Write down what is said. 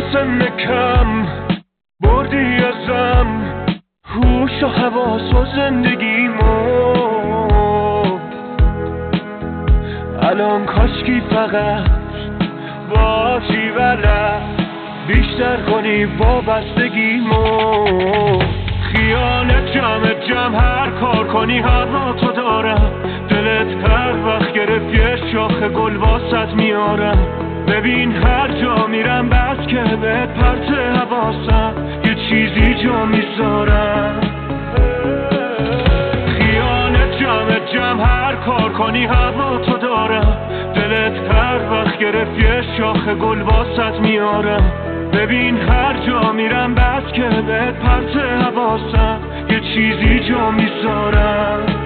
سن کم بردی ازم هوش و حواس و زندگیمو. الان کاشکی فقط باشی ولد بیشتر کنی وابستگیمو. خیالت جمع هر کار کنی هوا تو دارم. دلت هر وقت گرفت یه شاخ گل واسط میارم. ببین هر جا میرم بس که بهت پرت حواسم یه چیزی جا میذارم. خیالت جمع هر کار کنی هوا تو دارم. دلت هر وقت گرفت یه شاخ گل واسط میارم. ببین هر جا میرم بس که بهت پرت حواسم یه چیزی جا میذارم.